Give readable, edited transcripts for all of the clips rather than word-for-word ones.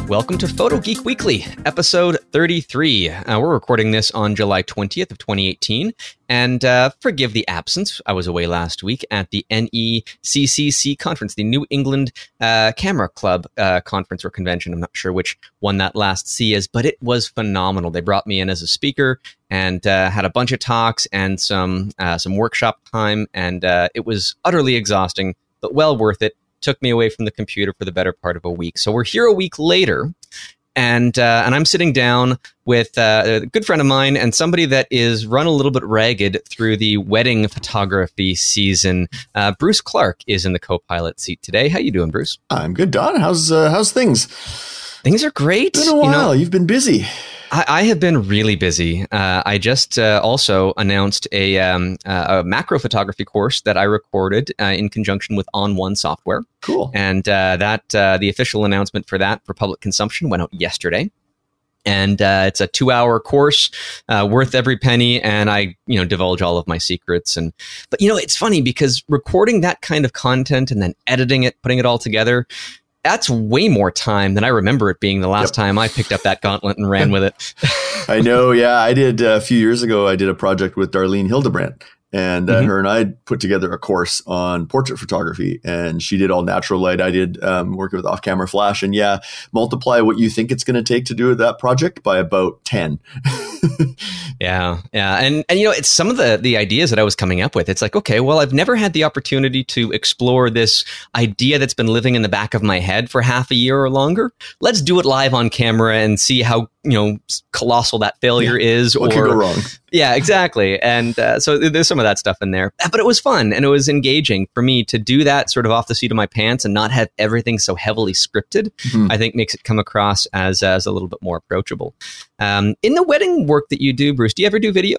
Welcome to Photo Geek Weekly, episode 33. We're recording this on July 20th of 2018, and forgive the absence. I was away last week at the NECCC conference, the New England Camera Club conference or convention. I'm not sure which one that last C is, but it was phenomenal. They brought me in as a speaker and had a bunch of talks and some workshop time, and it was utterly exhausting, but well worth it. Took me away from the computer for the better part of a week. So we're here a week later, and I'm sitting down with a good friend of mine and somebody that is run a little bit ragged through the wedding photography season. Bruce Clark is in the co-pilot seat today. How you doing, Bruce? I'm good, Don. How's things? Things are great. It's been a while. You've been busy. I have been really busy. I just also announced a macro photography course that I recorded in conjunction with On One Software. Cool. And the official announcement for that for public consumption went out yesterday. And it's a 2-hour course worth every penny. And I, divulge all of my secrets. But it's funny because recording that kind of content and then editing it, putting it all together, that's way more time than I remember it being the last time I picked up that gauntlet and ran with it. I know. Yeah, I did a few years ago. I did a project with Darlene Hildebrandt, and her and I put together a course on portrait photography, and she did all natural light. I did working with off-camera flash, and multiply what you think it's going to take to do that project by about 10. Yeah. And it's some of the ideas that I was coming up with. It's like, okay, well, I've never had the opportunity to explore this idea that's been living in the back of my head for half a year or longer. Let's do it live on camera and see how, colossal that failure is. What could go wrong? Yeah, exactly. And so there's some of that stuff in there. But it was fun and it was engaging for me to do that sort of off the seat of my pants and not have everything so heavily scripted. I think makes it come across as a little bit more approachable. In the wedding work that you do, Bruce, do you ever do video?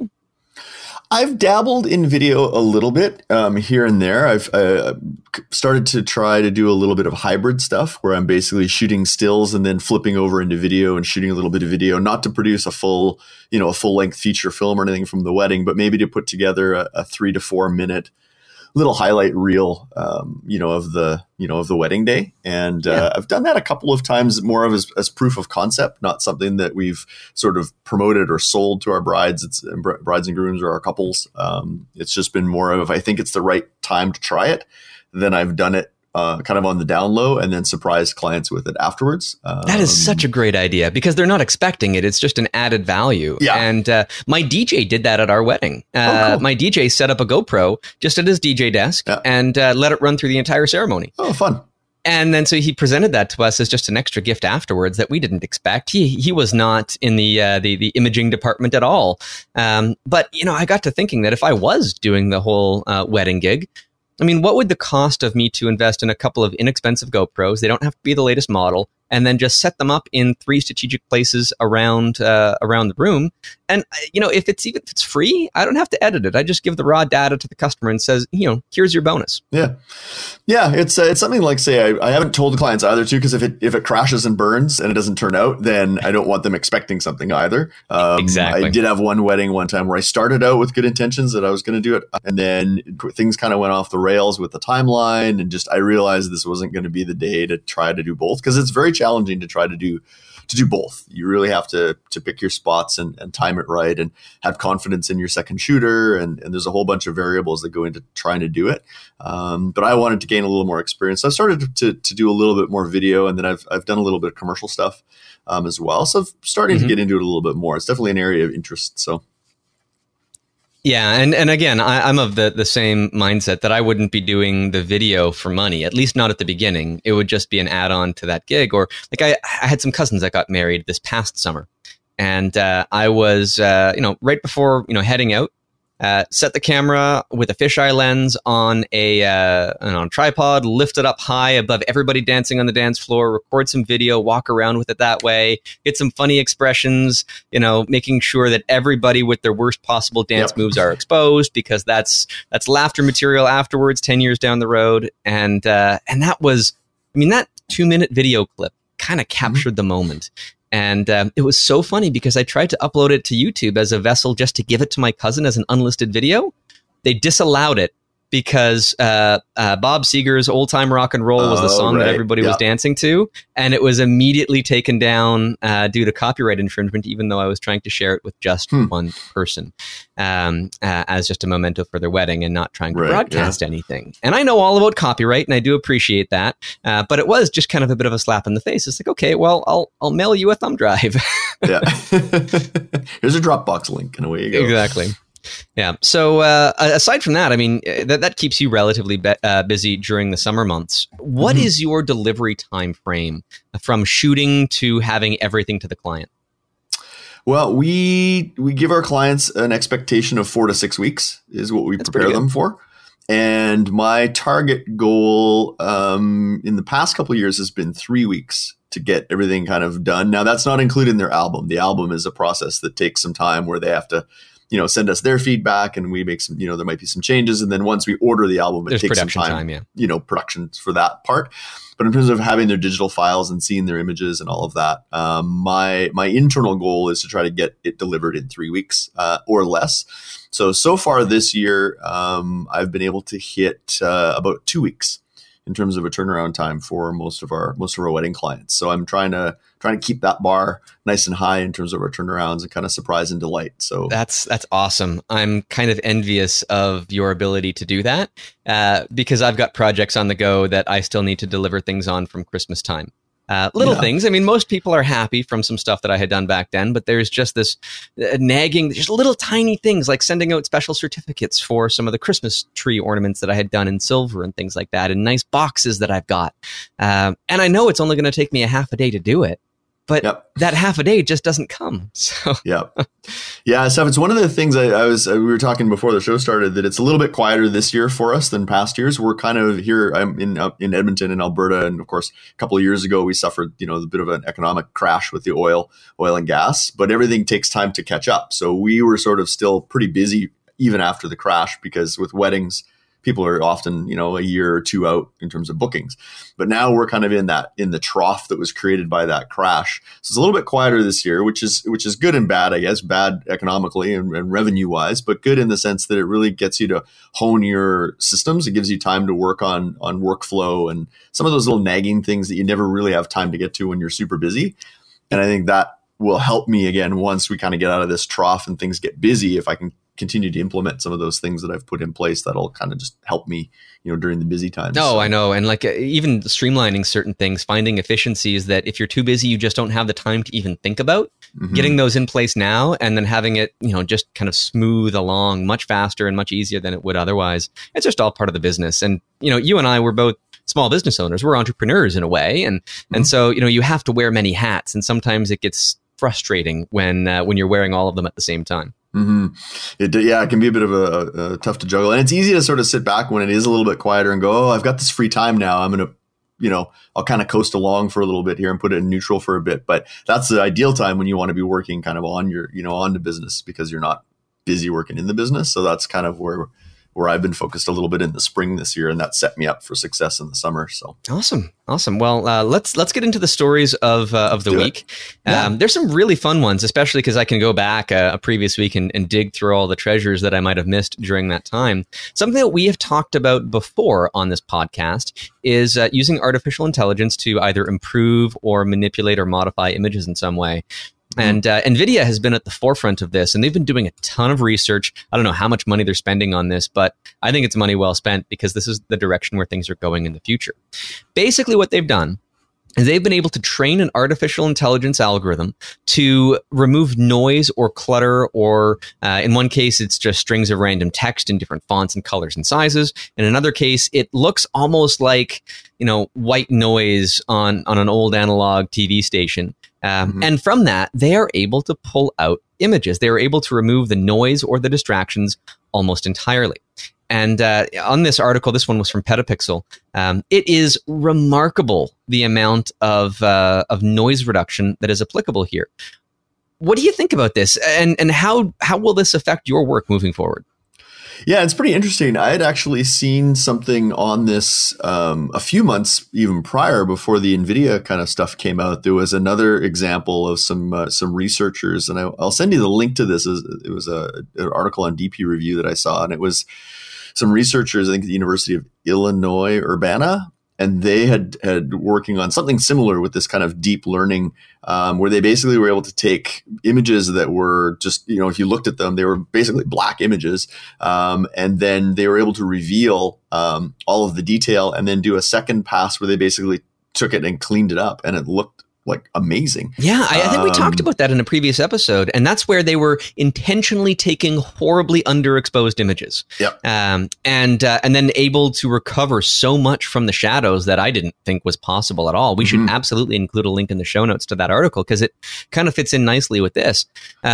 I've dabbled in video a little bit here and there. I've started to try to do a little bit of hybrid stuff where I'm basically shooting stills and then flipping over into video and shooting a little bit of video, not to produce a full length feature film or anything from the wedding, but maybe to put together a 3 to 4 minute little highlight reel, of the wedding day. And I've done that a couple of times, more of as proof of concept, not something that we've sort of promoted or sold to our brides. It's brides and grooms or our couples. It's just been more of, I think it's the right time to try it. Then I've done it kind of on the down low and then surprise clients with it afterwards. That is such a great idea because they're not expecting it. It's just an added value. Yeah. And my DJ did that at our wedding. Cool. My DJ set up a GoPro just at his DJ desk and let it run through the entire ceremony. Oh, fun. And then so he presented that to us as just an extra gift afterwards that we didn't expect. He was not in the imaging department at all. But I got to thinking that if I was doing the whole wedding gig, I mean, what would the cost of me to invest in a couple of inexpensive GoPros? They don't have to be the latest model, and then just set them up in 3 strategic places around the room. And if it's free, I don't have to edit it. I just give the raw data to the customer and says, here's your bonus. Yeah. It's something like, say, I haven't told the clients either too, because if it crashes and burns and it doesn't turn out, then I don't want them expecting something either. Exactly. I did have one wedding one time where I started out with good intentions that I was going to do it, and then things kind of went off the rails with the timeline, and I realized this wasn't going to be the day to try to do both, because it's very challenging to try to do both. You really have to pick your spots and time it right and have confidence in your second shooter. And there's a whole bunch of variables that go into trying to do it. But I wanted to gain a little more experience. So I started to do a little bit more video, and then I've done a little bit of commercial stuff as well. So I'm starting to get into it a little bit more. It's definitely an area of interest. So. Yeah. And again, I'm of the same mindset that I wouldn't be doing the video for money, at least not at the beginning. It would just be an add-on to that gig. Or like I had some cousins that got married this past summer, and I was, right before, heading out, set the camera with a fisheye lens on a tripod, lift it up high above everybody dancing on the dance floor, record some video, walk around with it that way, get some funny expressions, making sure that everybody with their worst possible dance moves are exposed, because that's laughter material afterwards, 10 years down the road. And that was, that 2-minute video clip kind of captured the moment. And it was so funny because I tried to upload it to YouTube as a vessel just to give it to my cousin as an unlisted video. They disallowed it because Bob Seger's Old Time Rock and Roll was the song that everybody was dancing to. And it was immediately taken down due to copyright infringement, even though I was trying to share it with just one person as just a memento for their wedding and not trying to broadcast anything. And I know all about copyright and I do appreciate that. But it was just kind of a bit of a slap in the face. It's like, okay, well, I'll mail you a thumb drive. Yeah. Here's a Dropbox link and away you go. Exactly. Yeah. So aside from that, I mean, that keeps you relatively busy during the summer months. What is your delivery time frame from shooting to having everything to the client? Well, we give our clients an expectation of 4 to 6 weeks is what we prepare them for. And my target goal in the past couple of years has been 3 weeks to get everything kind of done. Now, that's not including their album. The album is a process that takes some time where they have to, send us their feedback and we make some, there might be some changes. And then once we order the album, it takes some time, production for that part. But in terms of having their digital files and seeing their images and all of that, my internal goal is to try to get it delivered in 3 weeks or less. So far this year, I've been able to hit about 2 weeks in terms of a turnaround time for most of our wedding clients. So I'm trying to keep that bar nice and high in terms of our turnarounds and kind of surprise and delight. So that's awesome. I'm kind of envious of your ability to do that because I've got projects on the go that I still need to deliver things on from Christmas time. Things. I mean, most people are happy from some stuff that I had done back then, but there's just this nagging, just little tiny things like sending out special certificates for some of the Christmas tree ornaments that I had done in silver and things like that, and nice boxes that I've got. And I know it's only going to take me a half a day to do it, but that half a day just doesn't come. So yeah. So it's one of the things we were talking before the show started that it's a little bit quieter this year for us than past years. We're kind of here. I'm in Edmonton in Alberta, and of course, a couple of years ago we suffered a bit of an economic crash with the oil and gas. But everything takes time to catch up. So we were sort of still pretty busy even after the crash because with weddings, people are often, a year or two out in terms of bookings. But now we're kind of in the trough that was created by that crash. So it's a little bit quieter this year, which is good and bad, I guess. Bad economically and revenue wise, but good in the sense that it really gets you to hone your systems. It gives you time to work on workflow and some of those little nagging things that you never really have time to get to when you're super busy. And I think that will help me again once we kind of get out of this trough and things get busy. If I can continue to implement some of those things that I've put in place, that'll kind of just help me, during the busy times. No, I know. And even streamlining certain things, finding efficiencies that if you're too busy, you just don't have the time to even think about. Getting those in place now and then having it, just kind of smooth along much faster and much easier than it would otherwise. It's just all part of the business. And, you and I were both small business owners. We're entrepreneurs in a way. And so, you have to wear many hats. And sometimes it gets frustrating when you're wearing all of them at the same time. It can be a bit of a tough to juggle, and it's easy to sort of sit back when it is a little bit quieter and go, I've got this free time now. I'm going to, I'll kind of coast along for a little bit here and put it in neutral for a bit. But that's the ideal time when you want to be working kind of on your, on the business because you're not busy working in the business. So that's kind of where I've been focused a little bit in the spring this year, and that set me up for success in the summer. So awesome. Well, let's get into the stories of the week. There's some really fun ones, especially because I can go back a previous week and dig through all the treasures that I might have missed during that time. Something that we have talked about before on this podcast is using artificial intelligence to either improve or manipulate or modify images in some way. And NVIDIA has been at the forefront of this, and they've been doing a ton of research. I don't know how much money they're spending on this, but I think it's money well spent because this is the direction where things are going in the future. Basically, what they've done is they've been able to train an artificial intelligence algorithm to remove noise or clutter, or in one case, it's just strings of random text in different fonts and colors and sizes. In another case, it looks almost like, white noise on an old analog TV station. And from that, they are able to pull out images. They are able to remove the noise or the distractions almost entirely. And on this article, this one was from Petapixel. It is remarkable the amount of noise reduction that is applicable here. What do you think about this? And how will this affect your work moving forward? Yeah, it's pretty interesting. I had actually seen something on this a few months even prior, before the NVIDIA kind of stuff came out. There was another example of some researchers, and I'll send you the link to this. It was an article on DP Review that I saw, and it was some researchers, I think at the University of Illinois Urbana, and they had working on something similar with this kind of deep learning, where they basically were able to take images that were just, if you looked at them, they were basically black images. And then they were able to reveal all of the detail and then do a second pass where they basically took it and cleaned it up, and it looked like amazing. Yeah, I think we talked about that in a previous episode, and that's where they were intentionally taking horribly underexposed images. Yep. And then able to recover so much from the shadows that I didn't think was possible at all. We should absolutely include a link in the show notes to that article because it kind of fits in nicely with this.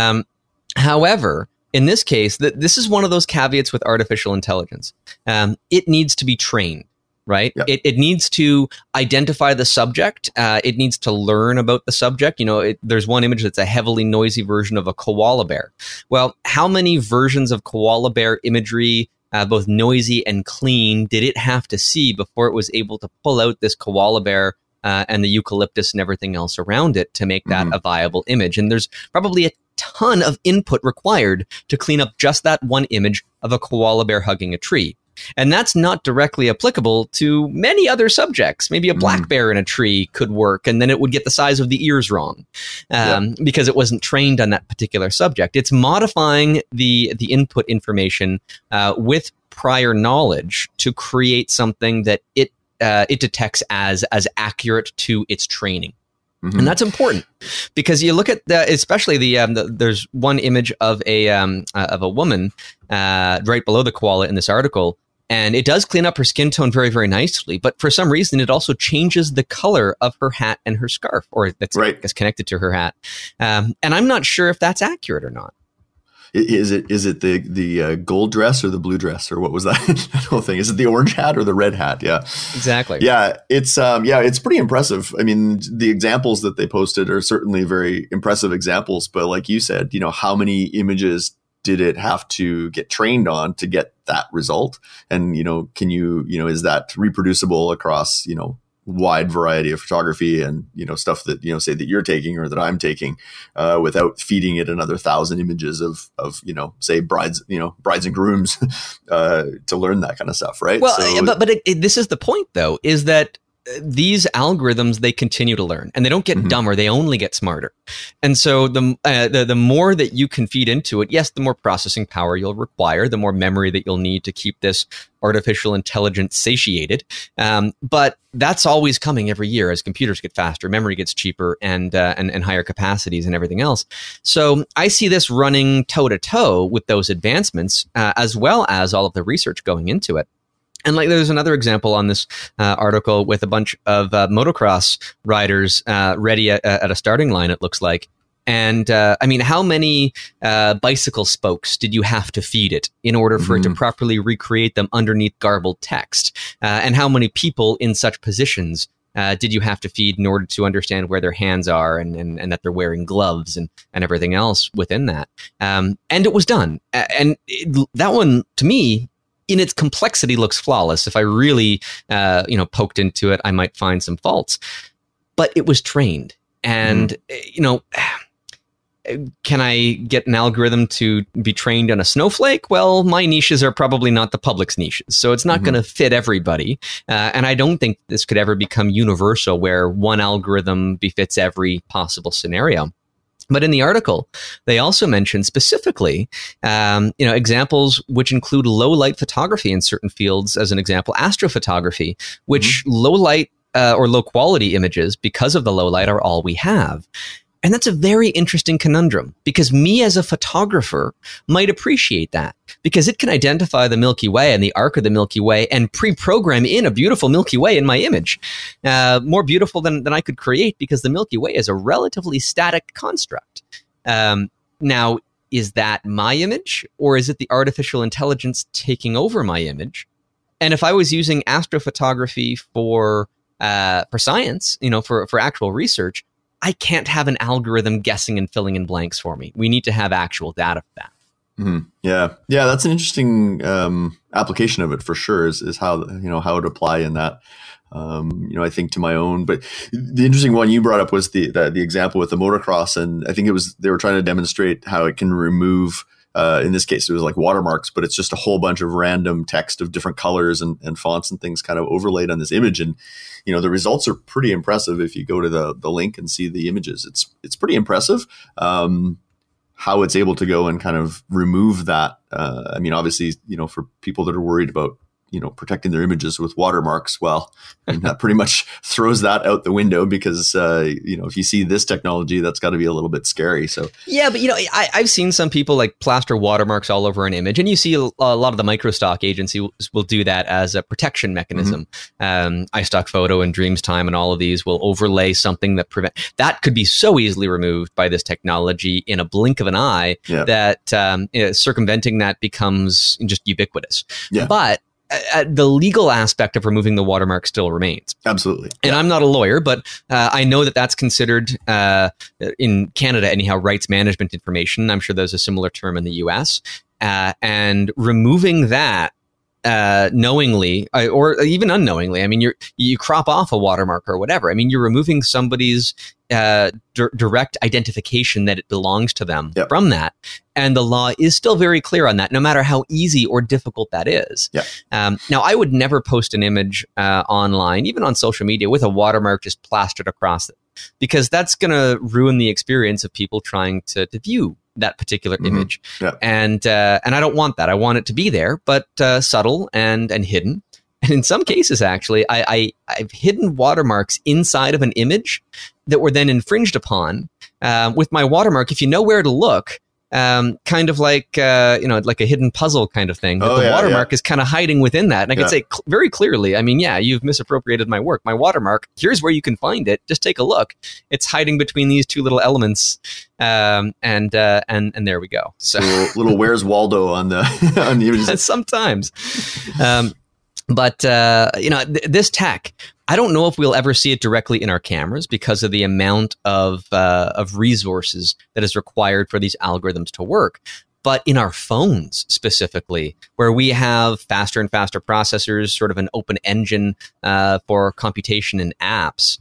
However, in this case, this is one of those caveats with artificial intelligence. It needs to be trained. Right. Yep. It needs to identify the subject. It needs to learn about the subject. There's one image that's a heavily noisy version of a koala bear. Well, how many versions of koala bear imagery, both noisy and clean, did it have to see before it was able to pull out this koala bear and the eucalyptus and everything else around it to make that a viable image? And there's probably a ton of input required to clean up just that one image of a koala bear hugging a tree. And that's not directly applicable to many other subjects. Maybe a black bear in a tree could work, and then it would get the size of the ears wrong because it wasn't trained on that particular subject. It's modifying the input information with prior knowledge to create something that it detects as accurate to its training. And that's important because you look at especially there's one image of a woman right below the koala in this article, and it does clean up her skin tone very, very nicely. But for some reason, it also changes the color of her hat and her scarf, or that's right. I guess connected to her hat. And I'm not sure if that's accurate or not. Is it the gold dress or the blue dress, or what was that whole thing? Is it the orange hat or the red hat? Yeah, exactly. Yeah, it's pretty impressive. I mean, the examples that they posted are certainly very impressive examples. But like you said, how many images did it have to get trained on to get that result? And can you is that reproducible across wide variety of photography and stuff that say that you're taking or that I'm taking without feeding it another 1,000 images of say brides and grooms to learn that kind of stuff, right? Well, but this is the point though, is that these algorithms, they continue to learn and they don't get dumber, they only get smarter. And so the more that you can feed into it, yes, the more processing power you'll require, the more memory that you'll need to keep this artificial intelligence satiated. But that's always coming every year as computers get faster, memory gets cheaper, and higher capacities and everything else. So I see this running toe to toe with those advancements, as well as all of the research going into it. And there's another example on this article with a bunch of motocross riders ready at a starting line, it looks like. And how many bicycle spokes did you have to feed it in order for it to properly recreate them underneath garbled text? And how many people in such positions did you have to feed in order to understand where their hands are and that they're wearing gloves and everything else within that? And it was done. And that one, to me, in its complexity, looks flawless. If I really, poked into it, I might find some faults. But it was trained, and can I get an algorithm to be trained on a snowflake? Well, my niches are probably not the public's niches, so it's not going to fit everybody. And I don't think this could ever become universal, where one algorithm befits every possible scenario. But in the article, they also mention specifically, examples which include low light photography in certain fields. As an example, astrophotography, which low light or low quality images, because of the low light, are all we have. And that's a very interesting conundrum, because me as a photographer might appreciate that, because it can identify the Milky Way and the arc of the Milky Way and pre-program in a beautiful Milky Way in my image. More beautiful than I could create, because the Milky Way is a relatively static construct. Now, is that my image, or is it the artificial intelligence taking over my image? And if I was using astrophotography for science, for actual research, I can't have an algorithm guessing and filling in blanks for me. We need to have actual data for that. Yeah, that's an interesting application of it for sure. Is how how it apply in that. I think to my own, but the interesting one you brought up was the example with the motocross, and I think they were trying to demonstrate how it can remove in this case, it was like watermarks, but it's just a whole bunch of random text of different colors and fonts and things kind of overlaid on this image. And, the results are pretty impressive. If you go to the link and see the images, it's pretty impressive. How it's able to go and kind of remove that. Obviously, for people that are worried about, protecting their images with watermarks, well, that pretty much throws that out the window because, if you see this technology, that's got to be a little bit scary. So yeah, but I've seen some people like plaster watermarks all over an image, and you see a lot of the microstock agencies will do that as a protection mechanism. iStock Photo and Dreamstime and all of these will overlay something that could be so easily removed by this technology in a blink of an eye that circumventing that becomes just ubiquitous. Yeah. But the legal aspect of removing the watermark still remains. Absolutely. And I'm not a lawyer, but I know that that's considered, in Canada anyhow, rights management information. I'm sure there's a similar term in the US. And removing that knowingly or even unknowingly, you crop off a watermark or whatever. You're removing somebody's direct identification that it belongs to them from that. And the law is still very clear on that, no matter how easy or difficult that is. Now, I would never post an image online, even on social media, with a watermark just plastered across it, because that's going to ruin the experience of people trying to view that particular image. And I don't want that. I want it to be there, but subtle and hidden. And in some cases, actually, I've hidden watermarks inside of an image that were then infringed upon with my watermark. If you know where to look, kind of like like a hidden puzzle kind of thing. The watermark is kind of hiding within that, and I can say very clearly, you've misappropriated my work. My watermark, here's where you can find it. Just take a look. It's hiding between these two little elements, and there we go. So little Where's Waldo on the images. Sometimes. But this tech, I don't know if we'll ever see it directly in our cameras because of the amount of resources that is required for these algorithms to work. But in our phones specifically, where we have faster and faster processors, sort of an open engine for computation and apps,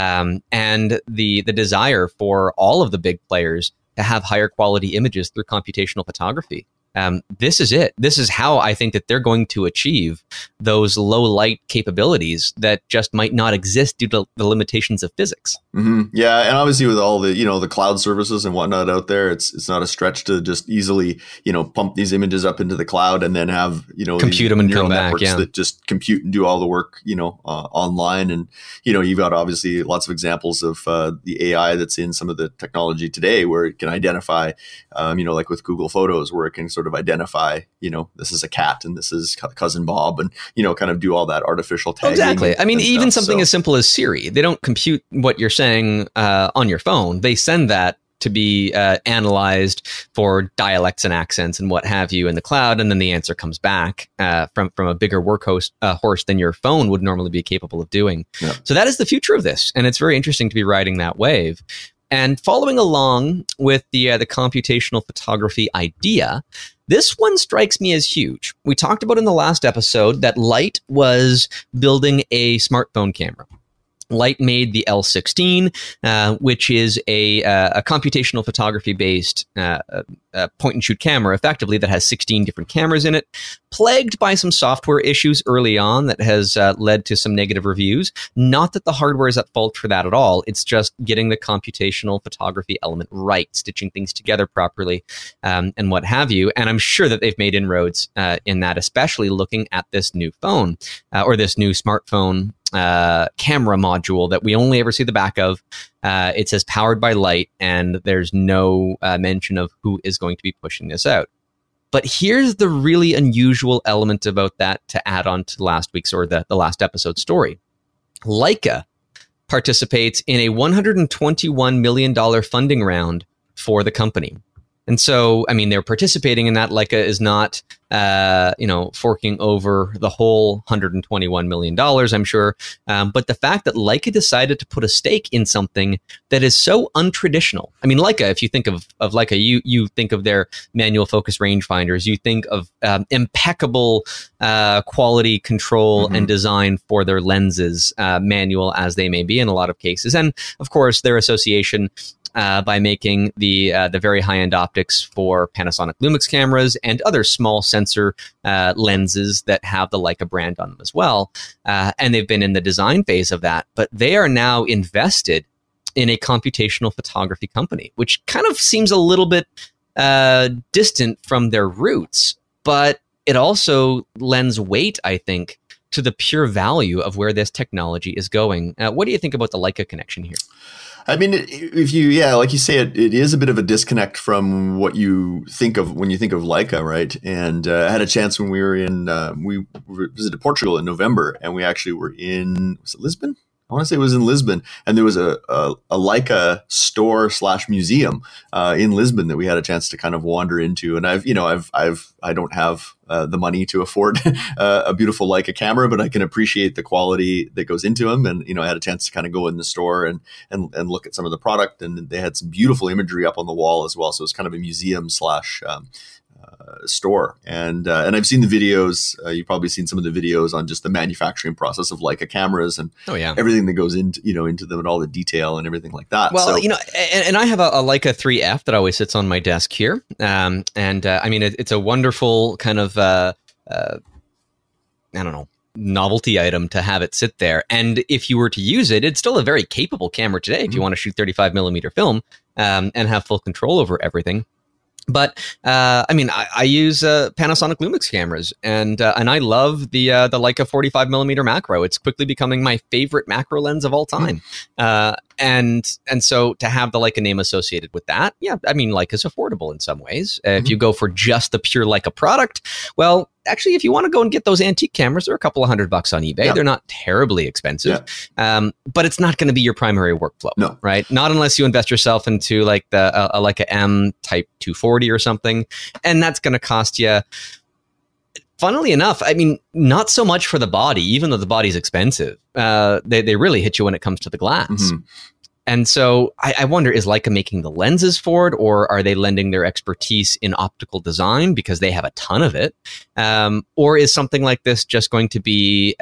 and the desire for all of the big players to have higher quality images through computational photography. This is it. This is how I think that they're going to achieve those low light capabilities that just might not exist due to the limitations of physics. Yeah, and obviously with all the the cloud services and whatnot out there, it's not a stretch to just easily pump these images up into the cloud and then have compute them and come back. That just compute and do all the work online. And you've got obviously lots of examples of the AI that's in some of the technology today where it can identify, like with Google Photos, where it can sort of identify, this is a cat and this is cousin Bob, and kind of do all that artificial tagging. Exactly. Even something as simple as Siri, they don't compute what you're saying on your phone. They send that to be analyzed for dialects and accents and what have you in the cloud, and then the answer comes back from a bigger horse than your phone would normally be capable of doing. So that is the future of this, and it's very interesting to be riding that wave. And following along with the computational photography idea, this one strikes me as huge. We talked about in the last episode that Light was building a smartphone camera. Light made the L16, which is a computational photography-based point-and-shoot camera, effectively, that has 16 different cameras in it, plagued by some software issues early on that has led to some negative reviews. Not that the hardware is at fault for that at all. It's just getting the computational photography element right, stitching things together properly, and what have you. And I'm sure that they've made inroads in that, especially looking at this new phone, or this new smartphone camera module that we only ever see the back of. It says powered by Light, and there's no mention of who is going to be pushing this out. But here's the really unusual element about that to add on to last week's or the last episode story. Leica participates in a $121 million funding round for the company. And so, they're participating in that. Leica is not, forking over the whole $121 million, I'm sure. But the fact that Leica decided to put a stake in something that is so untraditional. Leica, if you think of Leica, you think of their manual focus rangefinders. You think of impeccable quality control and design for their lenses, manual as they may be in a lot of cases. And, of course, their association by making the very high-end optics for Panasonic Lumix cameras and other small sensor lenses that have the Leica brand on them as well. And they've been in the design phase of that, but they are now invested in a computational photography company, which kind of seems a little bit distant from their roots, but it also lends weight, I think, to the pure value of where this technology is going. What do you think about the Leica connection here? I mean, if you, like you say, it is a bit of a disconnect from what you think of when you think of Leica, right? And I had a chance when we were we visited Portugal in November, and we actually were was it Lisbon? I want to say it was in Lisbon, and there was a Leica store / museum in Lisbon that we had a chance to kind of wander into. And I don't have the money to afford a beautiful Leica camera, but I can appreciate the quality that goes into them. And I had a chance to kind of go in the store and look at some of the product, and they had some beautiful imagery up on the wall as well. So it was kind of a museum / store, and I've seen the videos. You've probably seen some of the videos on just the manufacturing process of Leica cameras and everything that goes into into them and all the detail and everything like that. Well, and I have a Leica 3F that always sits on my desk here, I mean it's a wonderful kind of I don't know, novelty item to have it sit there. And if you were to use it, it's still a very capable camera today if you want to shoot 35 millimeter film and have full control over everything. But I mean, I use Panasonic Lumix cameras, and I love the Leica 45 millimeter macro. It's quickly becoming my favorite macro lens of all time. And so to have the Leica name associated with that, I mean, Leica's affordable in some ways. If you go for just the pure Leica product, well, actually, if you want to go and get those antique cameras, they're a couple of $100 on eBay. They're not terribly expensive, but it's not going to be your primary workflow, right? Not unless you invest yourself into like a Leica M Type 240 or something, and that's going to cost you. Funnily enough, I mean, not so much for the body, even though the body's expensive. They really hit you when it comes to the glass. And so I wonder, is Leica making the lenses for it, or are they lending their expertise in optical design because they have a ton of it? Or is something like this just going to be,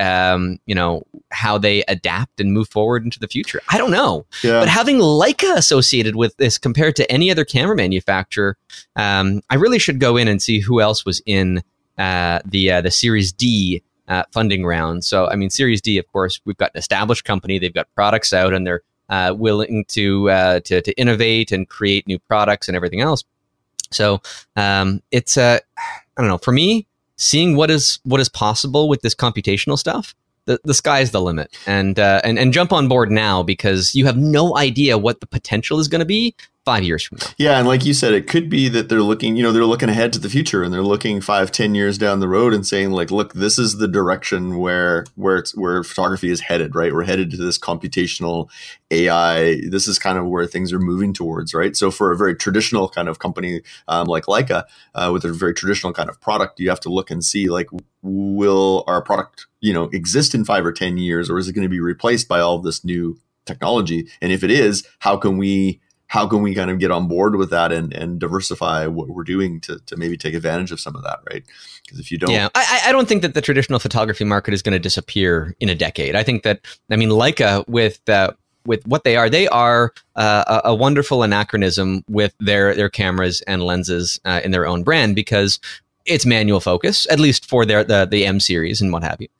how they adapt and move forward into the future? I don't know. But having Leica associated with this compared to any other camera manufacturer, I really should go in and see who else was in the Series D funding round. So, I mean, Series D, of course, we've got an established company. They've got products out, and they're willing to innovate and create new products and everything else. So it's I don't know. For me, seeing what is possible with this computational stuff, the sky's the limit. And jump on board now, because you have no idea what the potential is going to be 5 years from now. Yeah, and like you said, it could be that they're looking ahead to the future, and they're looking 5-10 years down the road and saying, like, look, this is the direction where photography is headed, right? We're headed to this computational AI. This is kind of where things are moving towards, right? So for a very traditional kind of company like Leica, with a very traditional kind of product, you have to look and see, like, will our product, exist in 5 or 10 years, or is it going to be replaced by all of this new technology? And if it is, how can we kind of get on board with that and diversify what we're doing to maybe take advantage of some of that, right? Because if you don't... Yeah, I don't think that the traditional photography market is going to disappear in a decade. I think that, I mean, Leica with what they are a wonderful anachronism with their cameras and lenses in their own brand, because it's manual focus, at least for the M series and what have you.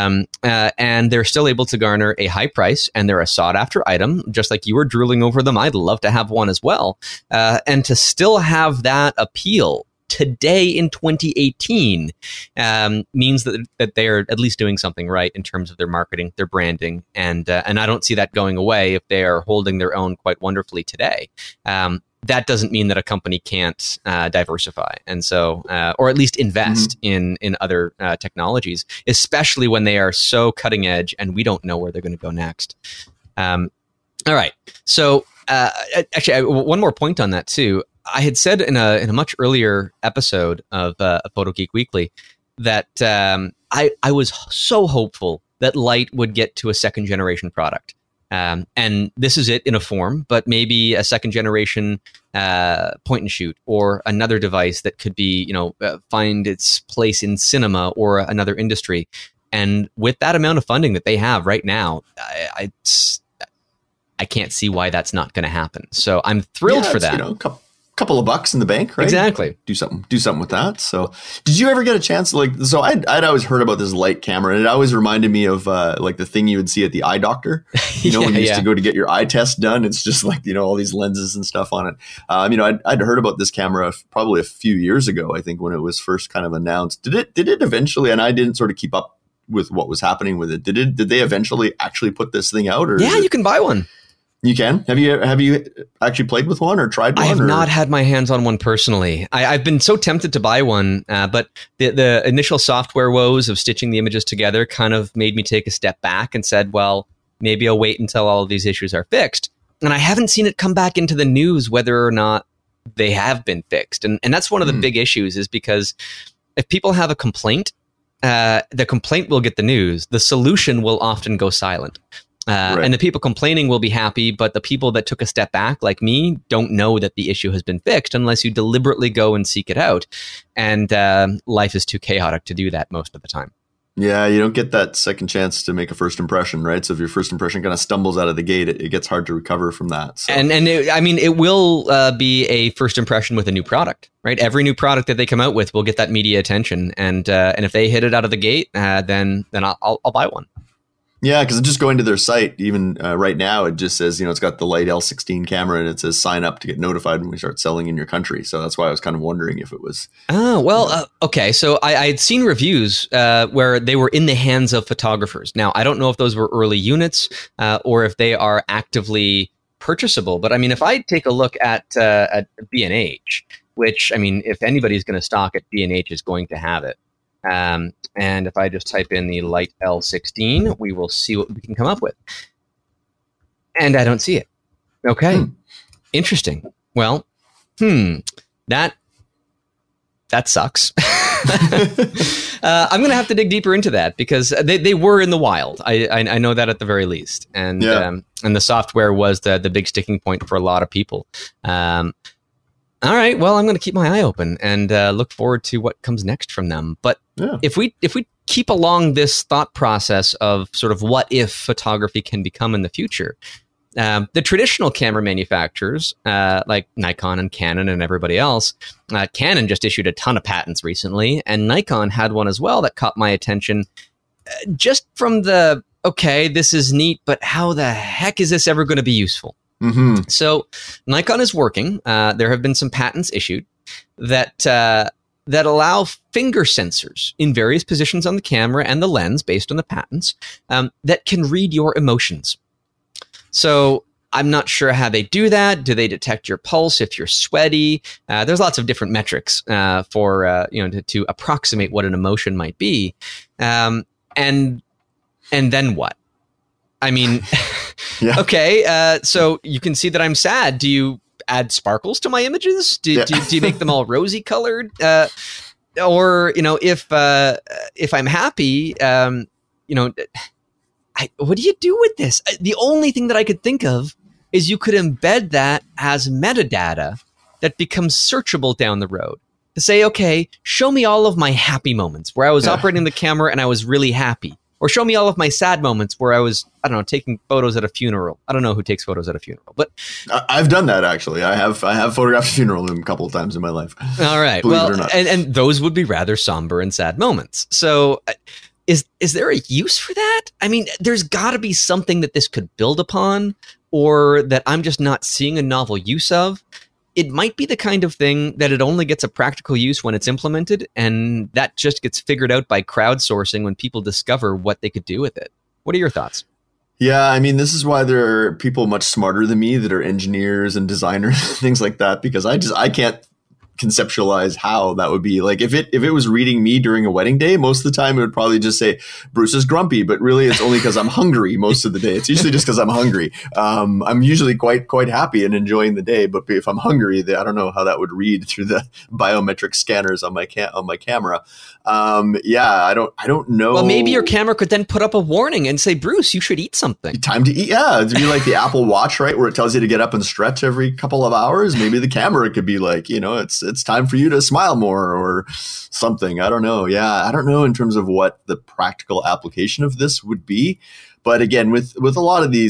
And they're still able to garner a high price, and they're a sought after item. Just like you were drooling over them, I'd love to have one as well. And to still have that appeal today in 2018 means that they are at least doing something right in terms of their marketing, their branding, and I don't see that going away if they are holding their own quite wonderfully today. That doesn't mean that a company can't diversify, and so, or at least invest in other technologies, especially when they are so cutting edge and we don't know where they're going to go next. All right, so actually, one more point on that too. I had said in a much earlier episode of Photo Geek Weekly that I was so hopeful that Light would get to a second generation product. And this is it in a form, but maybe a second generation point and shoot, or another device that could be, find its place in cinema or another industry. And with that amount of funding that they have right now, I can't see why that's not going to happen. So I'm thrilled for that. Couple of bucks in the bank, right? Exactly. Do something with that. So did you ever get a chance so I'd always heard about this light camera, and it always reminded me of like the thing you would see at the eye doctor, when you used to go to get your eye test done. It's just like, all these lenses and stuff on it. I'd heard about this camera probably a few years ago, I think, when it was first kind of announced. Did it eventually, and I didn't sort of keep up with what was happening with it. Did they eventually actually put this thing out? Or you can buy one. You can? Have you actually played with one or tried one? I have not had my hands on one personally. I've been so tempted to buy one, but the initial software woes of stitching the images together kind of made me take a step back and said, well, maybe I'll wait until all of these issues are fixed. And I haven't seen it come back into the news whether or not they have been fixed. And that's one of the big issues, is because if people have a complaint, the complaint will get the news. The solution will often go silent. Right. And the people complaining will be happy, but the people that took a step back, like me, don't know that the issue has been fixed unless you deliberately go and seek it out. And life is too chaotic to do that most of the time. Yeah, you don't get that second chance to make a first impression, right? So if your first impression kind of stumbles out of the gate, it gets hard to recover from that. So. And it will be a first impression with a new product, right? Every new product that they come out with will get that media attention, and if they hit it out of the gate, then I'll buy one. Yeah, because just going to their site, even right now, it just says, it's got the Light L16 camera, and it says sign up to get notified when we start selling in your country. So that's why I was kind of wondering if it was. Oh, well, okay. So I had seen reviews where they were in the hands of photographers. Now, I don't know if those were early units or if they are actively purchasable. But I mean, if I take a look at B&H, which, I mean, if anybody's going to stock it, B&H is going to have it. And if I just type in the Light L16, we will see what we can come up with. And I don't see it. Okay. Interesting. Well, that sucks. I'm going to have to dig deeper into that, because they were in the wild. I know that at the very least. And the software was the big sticking point for a lot of people. All right. Well, I'm going to keep my eye open and look forward to what comes next from them. But if we keep along this thought process of sort of what if photography can become in the future, the traditional camera manufacturers like Nikon and Canon and everybody else, Canon just issued a ton of patents recently, and Nikon had one as well that caught my attention just from okay, this is neat, but how the heck is this ever going to be useful? Mm-hmm. So Nikon is working. There have been some patents issued that allow finger sensors in various positions on the camera and the lens, based on the patents, that can read your emotions. So I'm not sure how they do that. Do they detect your pulse if you're sweaty? There's lots of different metrics to approximate what an emotion might be. And then what? I mean, okay, so you can see that I'm sad. Do you add sparkles to my images? Do you make them all rosy colored? Or if I'm happy, what do you do with this? The only thing that I could think of is you could embed that as metadata that becomes searchable down the road. To say, okay, show me all of my happy moments where I was operating the camera and I was really happy. Or show me all of my sad moments where I was, I don't know, taking photos at a funeral. I don't know who takes photos at a funeral, but I've done that actually. I have photographed a funeral a couple of times in my life. All right, well, and those would be rather somber and sad moments. So, is there a use for that? I mean, there's got to be something that this could build upon, or that I'm just not seeing a novel use of. It might be the kind of thing that it only gets a practical use when it's implemented, and that just gets figured out by crowdsourcing when people discover what they could do with it. What are your thoughts? Yeah, I mean, this is why there are people much smarter than me that are engineers and designers, things like that, because I can't conceptualize how that would be. Like if it was reading me during a wedding day, most of the time it would probably just say Bruce is grumpy, but really it's only because I'm hungry most of the day. It's usually just because I'm hungry. I'm usually quite happy and enjoying the day, but if I'm hungry, I don't know how that would read through the biometric scanners on my camera. I don't know. Well, maybe your camera could then put up a warning and say, Bruce, you should eat something. Time to eat. Yeah, it'd be like the Apple Watch, right, where it tells you to get up and stretch every couple of hours. Maybe the camera could be like, it's time for you to smile more or something. I don't know. Yeah, I don't know in terms of what the practical application of this would be. But again, with a lot of these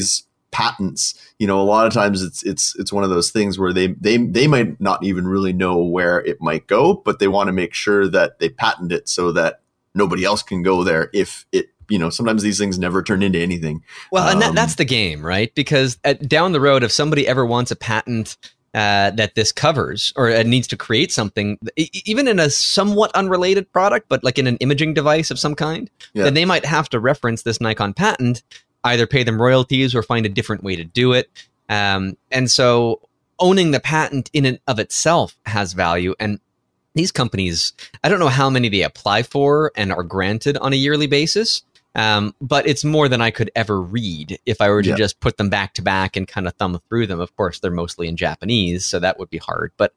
patents, a lot of times it's one of those things where they might not even really know where it might go, but they want to make sure that they patent it so that nobody else can go there if it, sometimes these things never turn into anything. Well, and that's the game, right? Because down the road, if somebody ever wants a patent that this covers, or needs to create something, even in a somewhat unrelated product, but like in an imaging device of some kind, then they might have to reference this Nikon patent, either pay them royalties or find a different way to do it. And so owning the patent in and of itself has value. And these companies, I don't know how many they apply for and are granted on a yearly basis. But it's more than I could ever read if I were to just put them back to back and kind of thumb through them. Of course, they're mostly in Japanese, so that would be hard. But,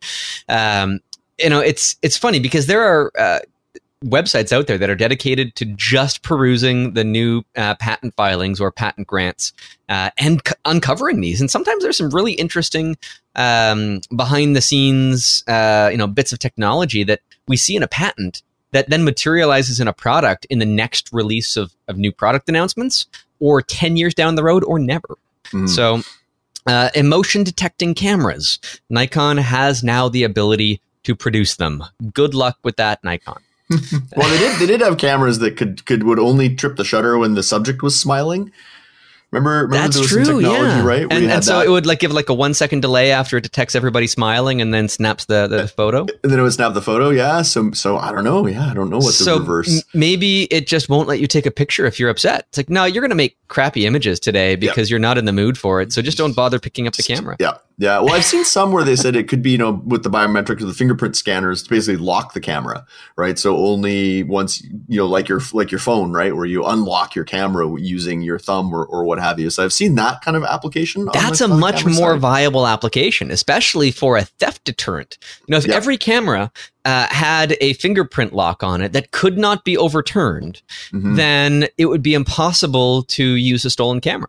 it's funny because there are websites out there that are dedicated to just perusing the new patent filings or patent grants and uncovering these. And sometimes there's some really interesting behind the scenes, bits of technology that we see in a patent that then materializes in a product in the next release of new product announcements, or 10 years down the road, or never. So emotion detecting cameras. Nikon has now the ability to produce them. Good luck with that, Nikon. Well, they did have cameras that would only trip the shutter when the subject was smiling. Remember that's there was true, some technology, right? And so it would give like a 1 second delay after it detects everybody smiling and then snaps the photo. And then it would snap the photo, yeah. So I don't know. Yeah, I don't know what the reverse. Maybe it just won't let you take a picture if you're upset. It's like, no, you're going to make crappy images today because you're not in the mood for it. So just don't bother picking up the camera. Yeah. Yeah. Well, I've seen some where they said it could be, with the biometrics or the fingerprint scanners to basically lock the camera, right? So only once, like your phone, right? Where you unlock your camera using your thumb or what have you. So I've seen that kind of application. That's a much more viable application, especially for a theft deterrent. If every camera had a fingerprint lock on it that could not be overturned, then it would be impossible to use a stolen camera.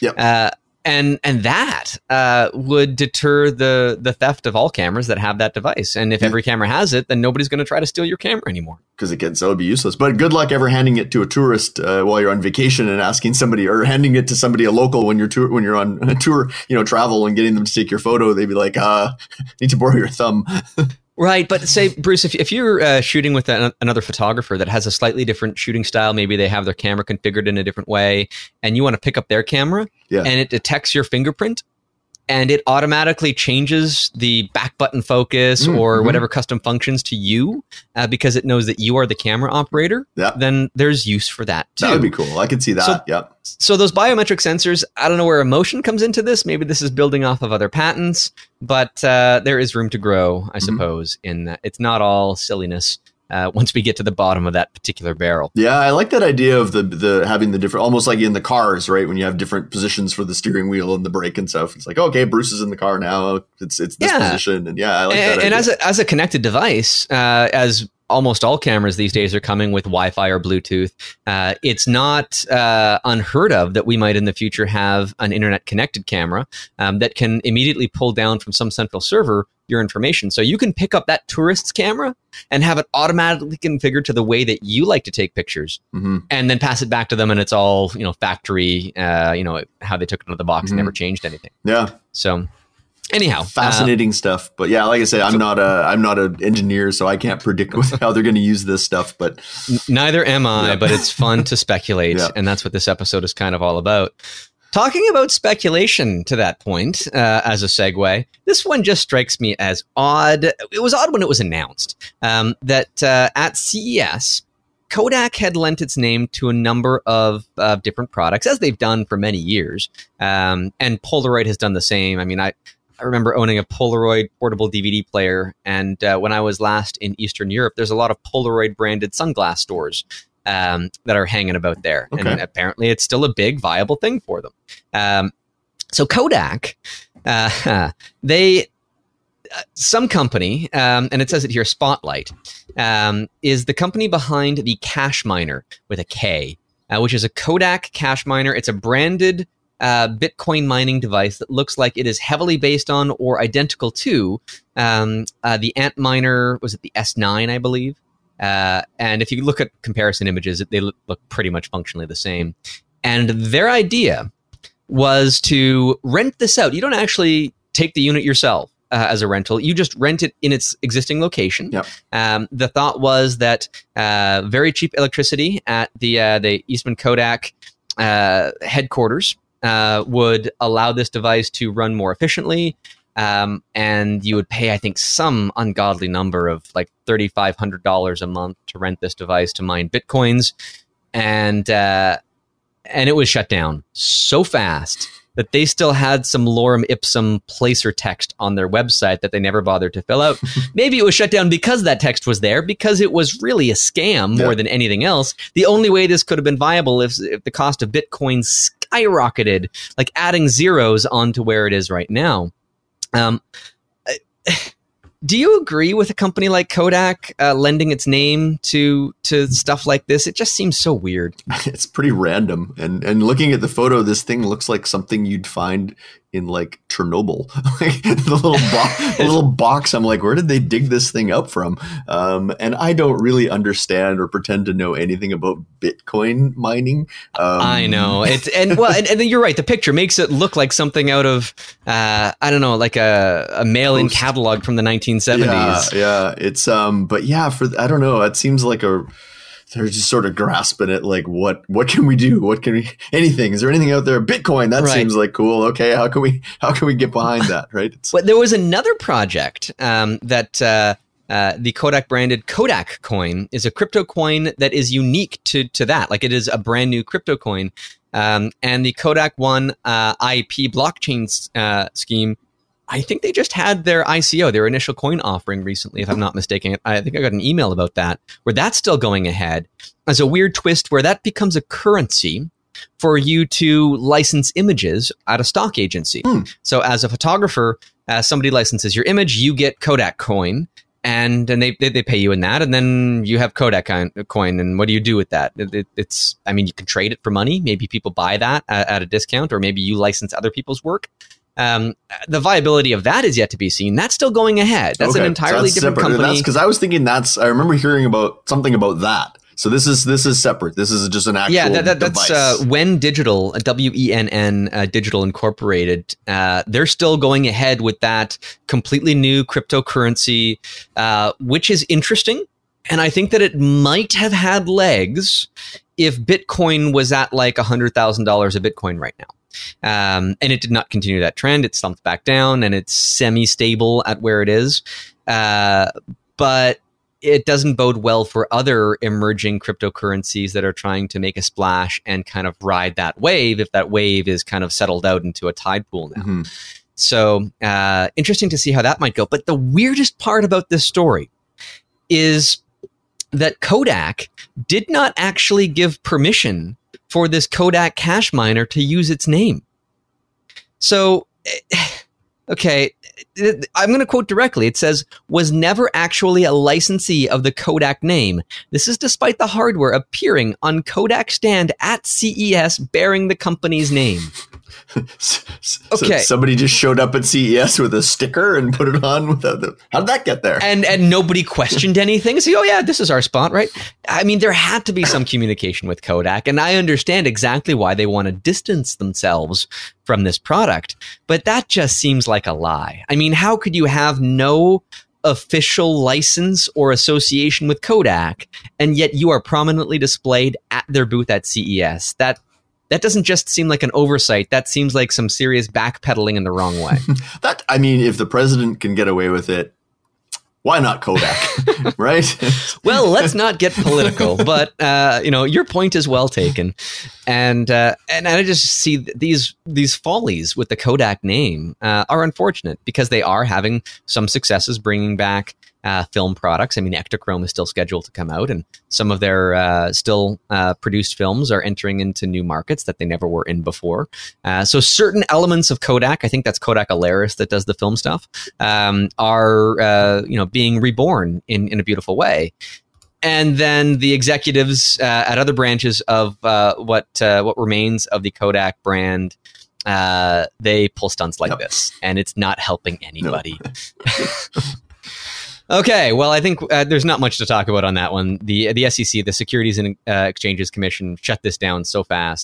And that would deter the theft of all cameras that have that device. And if every camera has it, then nobody's going to try to steal your camera anymore. Because that would be useless. But good luck ever handing it to a tourist while you're on vacation and asking somebody, or handing it to somebody, a local, when you're on a tour, travel, and getting them to take your photo. They'd be like, need to borrow your thumb. Right. But say, Bruce, if you're shooting with another photographer that has a slightly different shooting style, maybe they have their camera configured in a different way, and you want to pick up their camera and it detects your fingerprint and it automatically changes the back button focus or whatever custom functions to you because it knows that you are the camera operator, then there's use for that too. That would be cool. I could see that. So those biometric sensors, I don't know where emotion comes into this. Maybe this is building off of other patents, but there is room to grow, I suppose, in that. It's not all silliness. Once we get to the bottom of that particular barrel. Yeah, I like that idea of the having the different, almost like in the cars, right? When you have different positions for the steering wheel and the brake and stuff. It's like, okay, Bruce is in the car now. It's this position. And I like that idea. And as a connected device, as almost all cameras these days are coming with Wi-Fi or Bluetooth, it's not unheard of that we might in the future have an internet connected camera that can immediately pull down from some central server your information. So you can pick up that tourist's camera and have it automatically configured to the way that you like to take pictures, and then pass it back to them, and it's all factory, how they took it out of the box and never changed anything. Yeah. So anyhow, fascinating stuff. But yeah, like I said, I'm not an engineer, so I can't predict how they're going to use this stuff. But neither am I. But it's fun to speculate, and that's what this episode is kind of all about. Talking about speculation to that point, as a segue, this one just strikes me as odd. It was odd when it was announced that at CES, Kodak had lent its name to a number of different products, as they've done for many years. And Polaroid has done the same. I mean, I remember owning a Polaroid portable DVD player. And when I was last in Eastern Europe, there's a lot of Polaroid branded sunglass stores that are hanging about there. Okay. And apparently it's still a big viable thing for them. So Kodak, some company, and it says it here, Spotlight, is the company behind the Cache Miner with a K, which is a Kodak cache miner. It's a branded Bitcoin mining device that looks like it is heavily based on or identical to the Antminer, was it the S9, I believe? And if you look at comparison images, they look pretty much functionally the same. And their idea was to rent this out. You don't actually take the unit yourself as a rental. You just rent it in its existing location. Yep. The thought was that very cheap electricity at the Eastman Kodak headquarters would allow this device to run more efficiently. And you would pay, I think, some ungodly number of like $3,500 a month to rent this device to mine Bitcoins. And it was shut down so fast that they still had some lorem ipsum placer text on their website that they never bothered to fill out. Maybe it was shut down because that text was there, because it was really a scam more than anything else. The only way this could have been viable if the cost of Bitcoin skyrocketed, like adding zeros onto where it is right now. Do you agree with a company like Kodak lending its name to stuff like this? It just seems so weird. It's pretty random. And looking at the photo, this thing looks like something you'd find in like Chernobyl. Like the little box. I'm like, where did they dig this thing up from? And I don't really understand or pretend to know anything about Bitcoin mining. I know and then you're right. The picture makes it look like something out of I don't know, like a mail-in catalog from the 1970s. Yeah. It's but yeah, I don't know. It seems like they're just sort of grasping it, like what can we do? Anything? Is there anything out there? Bitcoin, that seems like cool. Okay, how can we get behind that, right? But there was another project that the Kodak branded Kodak coin is a crypto coin that is unique to that. Like, it is a brand new crypto coin. And the Kodak One IP blockchain scheme, I think they just had their ICO, their initial coin offering recently, if I'm not mistaken. I think I got an email about that, where that's still going ahead as a weird twist where that becomes a currency for you to license images at a stock agency. So as a photographer, somebody licenses your image, you get Kodak coin, and they pay you in that, and then you have Kodak coin. And what do you do with that? It's I mean, you can trade it for money. Maybe people buy that at a discount, or maybe you license other people's work. The viability of that is yet to be seen. That's still going ahead. That's an entirely different company. That's because I was thinking I remember hearing about something about that. So this is separate. This is just an actual device. That's Wen Digital, WENN Digital Incorporated. They're still going ahead with that completely new cryptocurrency, which is interesting. And I think that it might have had legs if Bitcoin was at like $100,000 a Bitcoin right now. And it did not continue that trend. It slumped back down, and it's semi-stable at where it is. But it doesn't bode well for other emerging cryptocurrencies that are trying to make a splash and kind of ride that wave, if that wave is kind of settled out into a tide pool now. Mm-hmm. So interesting to see how that might go. But the weirdest part about this story is that Kodak did not actually give permission for this Kodak cash miner to use its name. So, okay, I'm going to quote directly. It says, was never actually a licensee of the Kodak name. This is despite the hardware appearing on Kodak stand at CES bearing the company's name. Okay. So somebody just showed up at CES with a sticker and put it on without how did that get there? And nobody questioned anything. So, oh yeah, this is our spot, right? I mean, there had to be some communication with Kodak, and I understand exactly why they want to distance themselves from this product, but that just seems like a lie. I mean, how could you have no official license or association with Kodak, and yet you are prominently displayed at their booth at CES? That doesn't just seem like an oversight. That seems like some serious backpedaling in the wrong way. I mean, if the president can get away with it, why not Kodak, right? Well, let's not get political, but your point is well taken, and I just see these follies with the Kodak name are unfortunate because they are having some successes bringing back film products. I mean, Ektachrome is still scheduled to come out, and some of their still produced films are entering into new markets that they never were in before. So certain elements of Kodak, I think that's Kodak Alaris that does the film stuff, are being reborn in a beautiful way. And then the executives at other branches of what remains of the Kodak brand, they pull stunts like this, and it's not helping anybody. No. Okay, well, I think there's not much to talk about on that one. The SEC, the Securities and Exchanges Commission, shut this down so fast.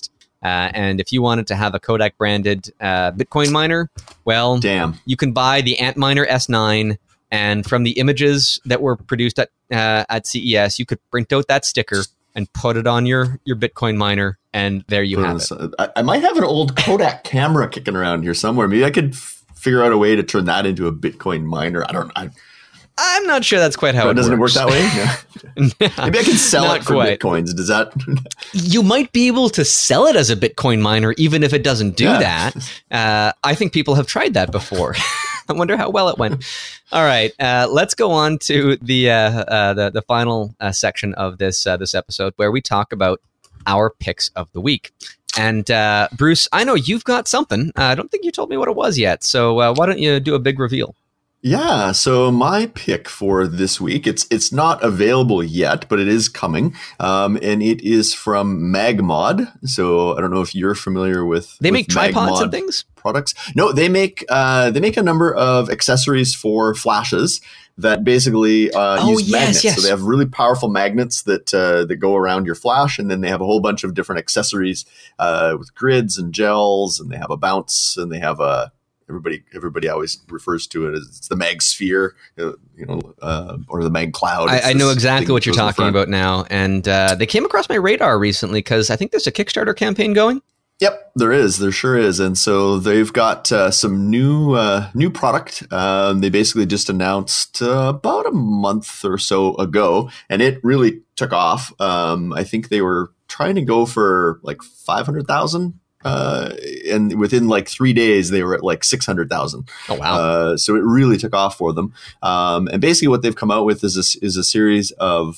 And if you wanted to have a Kodak branded Bitcoin miner, well, Damn. you can buy the Antminer S9. And from the images that were produced at CES, you could print out that sticker and put it on your Bitcoin miner, and there you have it. I might have an old Kodak camera kicking around here somewhere. Maybe I could figure out a way to turn that into a Bitcoin miner. I don't know. I'm not sure that's quite how it doesn't works. Doesn't it work that way? Yeah. Maybe I can sell it for quite. Bitcoins. Does that? You might be able to sell it as a Bitcoin miner, even if it doesn't do that. I think people have tried that before. I wonder how well it went. All right, let's go on to the final section of this episode, where we talk about our picks of the week. And Bruce, I know you've got something. I don't think you told me what it was yet. So why don't you do a big reveal? Yeah, so my pick for this week, it's not available yet, but it is coming, and it is from Magmod. So I don't know if you're familiar with They make tripods Magmod and things? products. No, they make a number of accessories for flashes that basically use magnets. Yes. So they have really powerful magnets that go around your flash, and then they have a whole bunch of different accessories with grids and gels, and they have a bounce, and they have a Everybody always refers to it as it's the Mag Sphere, or the Mag Cloud. I know exactly what you're talking about now, and they came across my radar recently because I think there's a Kickstarter campaign going. Yep, there sure is, and so they've got some new product. They basically just announced about a month or so ago, and it really took off. I think they were trying to go for like 500,000. And within like 3 days, they were at like 600,000. Oh, wow. So it really took off for them. And basically what they've come out with is a series of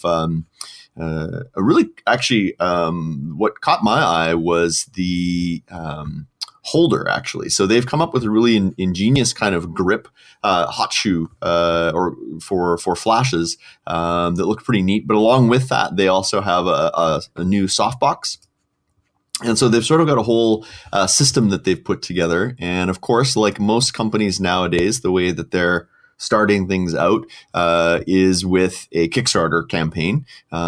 what caught my eye was the holder, actually. So they've come up with a really ingenious kind of grip, hot shoe or for flashes that look pretty neat. But along with that, they also have a new softbox. And so they've sort of got a whole system that they've put together. And of course, like most companies nowadays, the way that they're starting things out is with a Kickstarter campaign,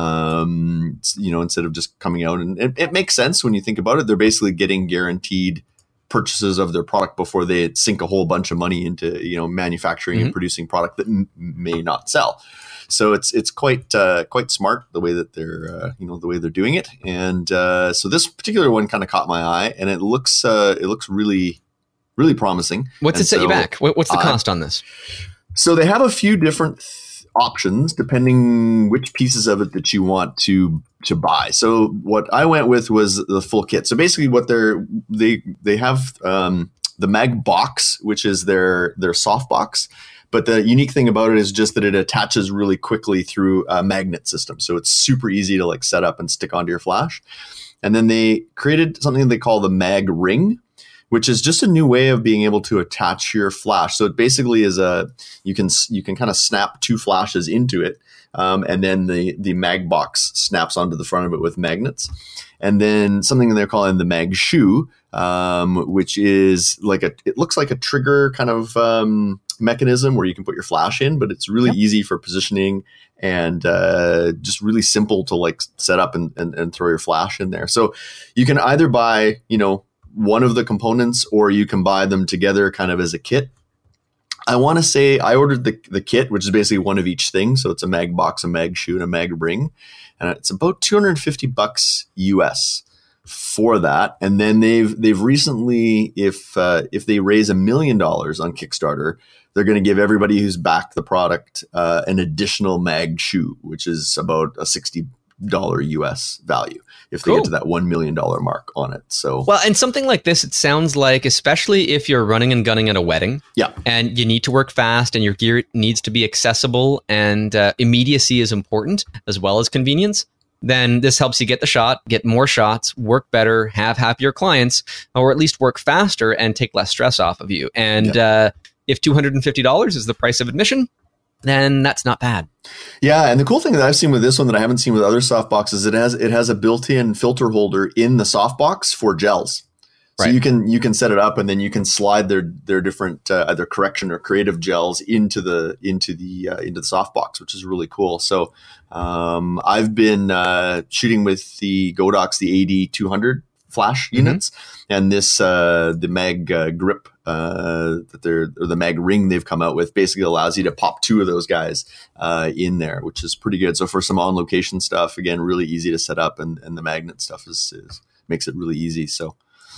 instead of just coming out. And it makes sense when you think about it. They're basically getting guaranteed purchases of their product before they sink a whole bunch of money into, manufacturing and producing product that may not sell. So it's quite smart the way that they're doing it, and so this particular one kind of caught my eye, and it looks really, really promising. What's it set you back? What's the cost on this? So they have a few different options depending which pieces of it that you want to buy. So what I went with was the full kit. So basically, what they have the Mag Box, which is their soft box. But the unique thing about it is just that it attaches really quickly through a magnet system. So it's super easy to like set up and stick onto your flash. And then they created something they call the Mag Ring, which is just a new way of being able to attach your flash. So it basically is you can kind of snap two flashes into it. And then the Mag Box snaps onto the front of it with magnets. And then something they're calling the Mag Shoe, which is it looks like a trigger kind of mechanism where you can put your flash in, but it's really easy for positioning and just really simple to like set up and throw your flash in there. So you can either buy, one of the components, or you can buy them together kind of as a kit. I want to say I ordered the kit, which is basically one of each thing. So it's a Mag Box, a Mag Shoe, and a Mag Ring. And it's about $250 US for that. And then they've recently, if they raise $1 million on Kickstarter, they're going to give everybody who's backed the product an additional Mag Shoe, which is about a $60 US value if they get to that $1 million mark on it. So well, and something like this, it sounds like, especially if you're running and gunning at a wedding, and you need to work fast, and your gear needs to be accessible, and immediacy is important as well as convenience. Then this helps you get the shot, get more shots, work better, have happier clients, or at least work faster and take less stress off of you. And if $250 is the price of admission, then that's not bad. Yeah, and the cool thing that I've seen with this one that I haven't seen with other soft boxes, it has a built-in filter holder in the soft box for gels. So you can set it up, and then you can slide their different either correction or creative gels into the soft box, which is really cool. So I've been shooting with the Godox, the AD200 flash units, and this the mag grip or the mag ring they've come out with basically allows you to pop 2 of those guys in there, which is pretty good. So for some on location stuff, again, really easy to set up, and the magnet stuff is makes it really easy. So.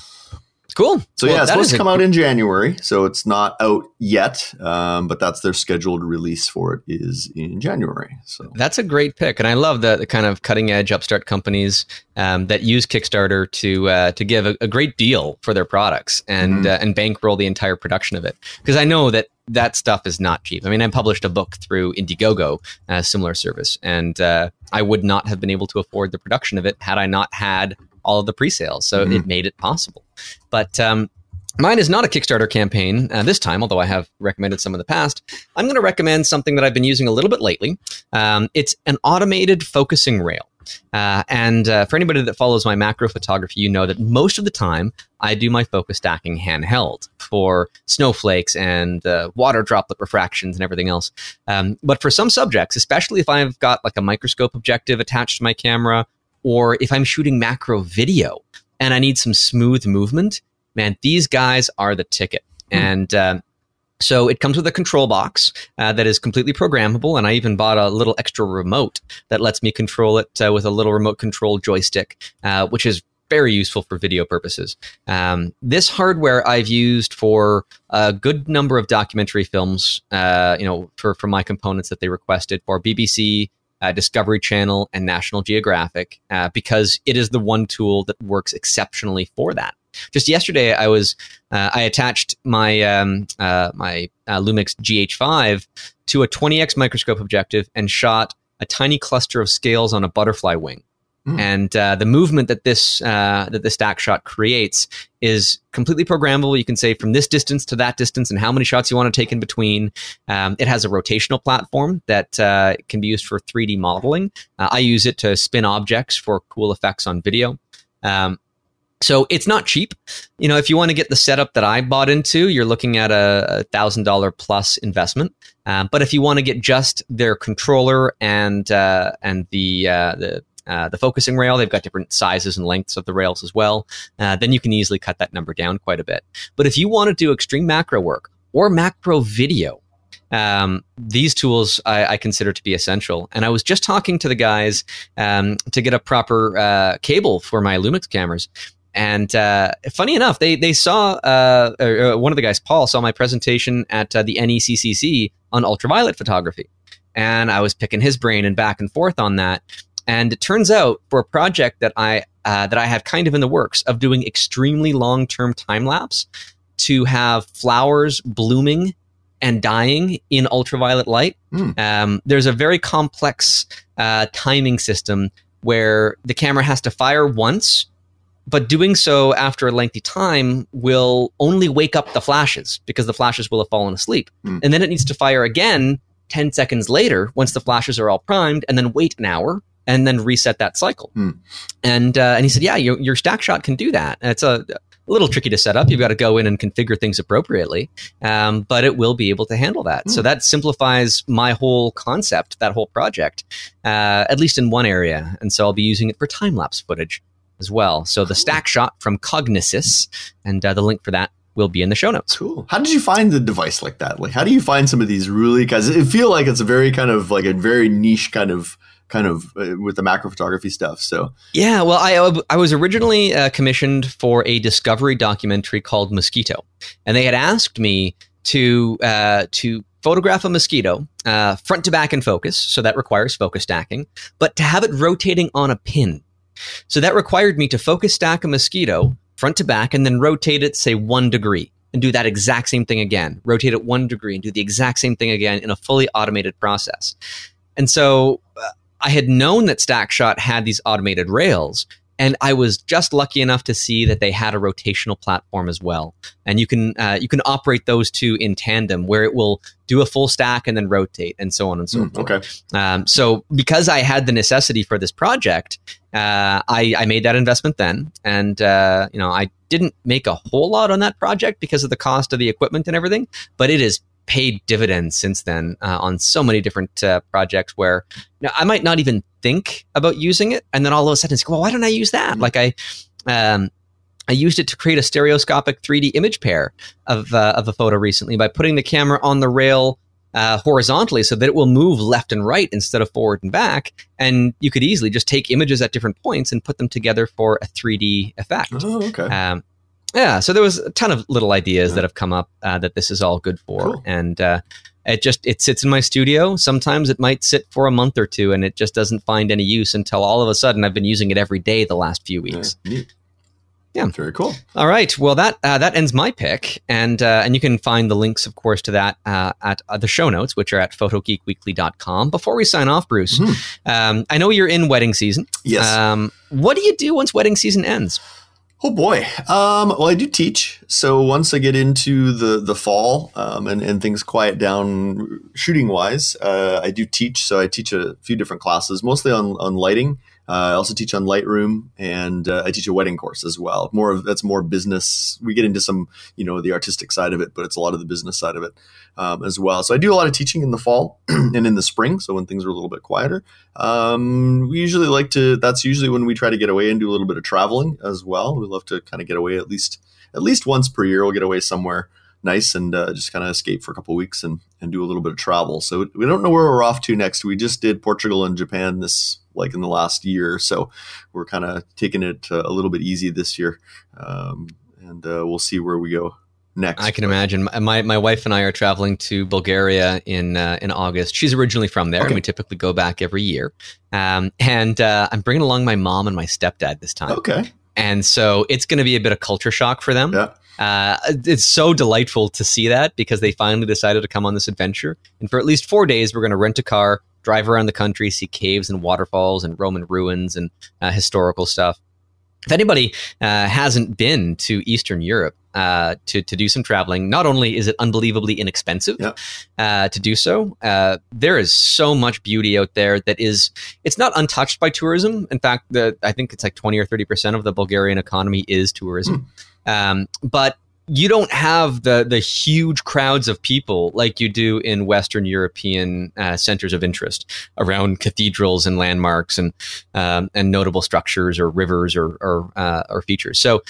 Cool. So yeah, it's supposed to come out in January, so it's not out yet, but that's their scheduled release for it is in January. So that's a great pick, and I love the kind of cutting edge upstart companies that use Kickstarter to give a great deal for their products and bankroll the entire production of it. Because I know that stuff is not cheap. I mean, I published a book through Indiegogo, a similar service, and I would not have been able to afford the production of it had I not had all of the pre-sales. So it made it possible. But mine is not a Kickstarter campaign this time, although I have recommended some in the past. I'm going to recommend something that I've been using a little bit lately. It's an automated focusing rail. And for anybody that follows my macro photography, you know that most of the time I do my focus stacking handheld for snowflakes and water droplet refractions and everything else. But for some subjects, especially if I've got like a microscope objective attached to my camera, or if I'm shooting macro video and I need some smooth movement, man, these guys are the ticket. And so it comes with a control box that is completely programmable. And I even bought a little extra remote that lets me control it with a little remote control joystick, which is very useful for video purposes. This hardware I've used for a good number of documentary films, for my components that they requested for BBC, Discovery Channel, and National Geographic, because it is the one tool that works exceptionally for that. Just yesterday, I attached my my Lumix GH5 to a 20x microscope objective and shot a tiny cluster of scales on a butterfly wing. And the movement that this stack shot creates is completely programmable. You can say from this distance to that distance and how many shots you want to take in between. It has a rotational platform that can be used for 3D modeling. I use it to spin objects for cool effects on video. So it's not cheap. You know, if you want to get the setup that I bought into, you're looking at a $1,000 plus investment. But if you want to get just their controller and the focusing rail, they've got different sizes and lengths of the rails as well, then you can easily cut that number down quite a bit. But if you want to do extreme macro work or macro video, these tools I consider to be essential. And I was just talking to the guys to get a proper cable for my Lumix cameras. And funny enough, they saw, one of the guys, Paul, saw my presentation at the NECCC on ultraviolet photography. And I was picking his brain and back and forth on that. And it turns out for a project that I have kind of in the works of doing extremely long-term time lapse to have flowers blooming and dying in ultraviolet light, there's a very complex timing system where the camera has to fire once, but doing so after a lengthy time will only wake up the flashes because the flashes will have fallen asleep. And then it needs to fire again 10 seconds later once the flashes are all primed, and then wait an hour and then reset that cycle. And he said, yeah, your stack shot can do that. And it's a little tricky to set up. You've got to go in and configure things appropriately, but it will be able to handle that. So that simplifies my whole concept, that whole project, at least in one area. And so I'll be using it for time-lapse footage as well. So the stack shot from Cognisys, and the link for that will be in the show notes. Cool. How did you find the device like that? Like, how do you find some of these really, because it feel like it's a very kind of like a very niche kind of with the macro photography stuff. So yeah, well, I was originally commissioned for a Discovery documentary called Mosquito, and they had asked me to photograph a mosquito front to back in focus, so that requires focus stacking, but to have it rotating on a pin. So that required me to focus stack a mosquito front to back and then rotate it, say 1 degree, and do that exact same thing again. Rotate it 1 degree and do the exact same thing again in a fully automated process. And so I had known that StackShot had these automated rails, and I was just lucky enough to see that they had a rotational platform as well. And you can operate those two in tandem, where it will do a full stack and then rotate, and so on and so forth. Okay. So because I had the necessity for this project, I made that investment then, and I didn't make a whole lot on that project because of the cost of the equipment and everything, but it has paid dividends since then on so many different projects where I might not even think about using it, and then all of a sudden it's like, well, why don't I use that? Like I used it to create a stereoscopic 3D image pair of a photo recently by putting the camera on the rail horizontally so that it will move left and right instead of forward and back. And you could easily just take images at different points and put them together for a 3D effect. Oh, okay. Yeah, so there was a ton of little ideas that have come up that this is all good for. Cool. And it sits in my studio. Sometimes it might sit for a month or two and it just doesn't find any use until all of a sudden I've been using it every day the last few weeks. Neat. Yeah. Very cool. All right. Well, that ends my pick. And you can find the links, of course, to that at the show notes, which are at photogeekweekly.com. Before we sign off, Bruce, I know you're in wedding season. Yes. What do you do once wedding season ends? Oh boy. Well, I do teach. So once I get into the fall and things quiet down shooting wise, I do teach. So I teach a few different classes, mostly on lighting. I also teach on Lightroom, and I teach a wedding course as well. That's more business. We get into some, the artistic side of it, but it's a lot of the business side of it as well. So I do a lot of teaching in the fall and in the spring. So when things are a little bit quieter, we usually that's usually when we try to get away and do a little bit of traveling as well. We love to kind of get away at least once per year. We'll get away somewhere nice and just kind of escape for a couple of weeks and do a little bit of travel. So we don't know where we're off to next. We just did Portugal and Japan in the last year. So we're kind of taking it a little bit easy this year. And we'll see where we go next. I can imagine. My wife and I are traveling to Bulgaria in August. She's originally from there, and we typically go back every year. And I'm bringing along my mom and my stepdad this time. Okay. And so it's going to be a bit of culture shock for them. Yeah. It's so delightful to see that because they finally decided to come on this adventure. And for at least 4 days, we're going to rent a car, drive around the country, see caves and waterfalls and Roman ruins and historical stuff. If anybody hasn't been to Eastern Europe to do some traveling, not only is it unbelievably inexpensive to do so, there is so much beauty out there that it's not untouched by tourism. In fact, I think it's like 20 or 30% of the Bulgarian economy is tourism. But you don't have the huge crowds of people like you do in Western European centers of interest around cathedrals and landmarks and notable structures or rivers or features. So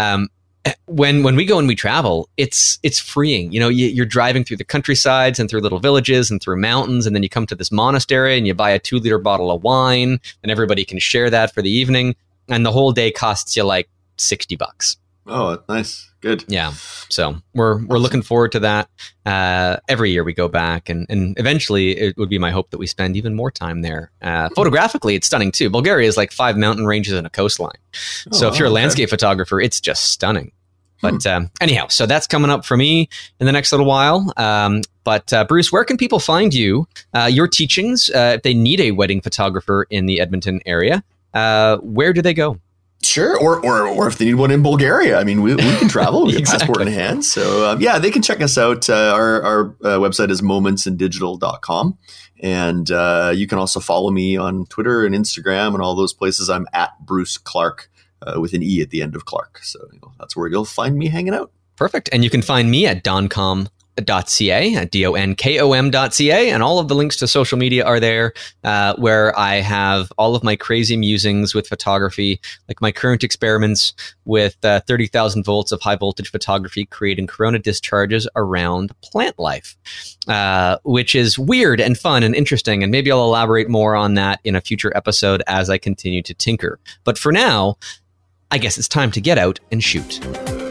when we go and we travel, it's freeing. You're driving through the countrysides and through little villages and through mountains, and then you come to this monastery and you buy a 2-liter bottle of wine, and everybody can share that for the evening, and the whole day costs you like $60. Oh, nice. Good. Yeah. So we're looking forward to that. Every year we go back and eventually it would be my hope that we spend even more time there. Photographically, it's stunning too. Bulgaria is like 5 mountain ranges and a coastline. So if you're a landscape photographer, it's just stunning. But anyhow, so that's coming up for me in the next little while. But Bruce, where can people find you, your teachings, if they need a wedding photographer in the Edmonton area? Where do they go? Sure. Or if they need one in Bulgaria, I mean, we can travel. We have a passport in hand. So they can check us out. Our website is momentsanddigital.com. And you can also follow me on Twitter and Instagram and all those places. I'm at Bruce Clark with an E at the end of Clark. So that's where you'll find me hanging out. Perfect. And you can find me at doncom.ca, at donkom.ca, and all of the links to social media are there, where I have all of my crazy musings with photography, like my current experiments with 30,000 volts of high voltage photography creating corona discharges around plant life, which is weird and fun and interesting. And maybe I'll elaborate more on that in a future episode as I continue to tinker. But for now, I guess it's time to get out and shoot.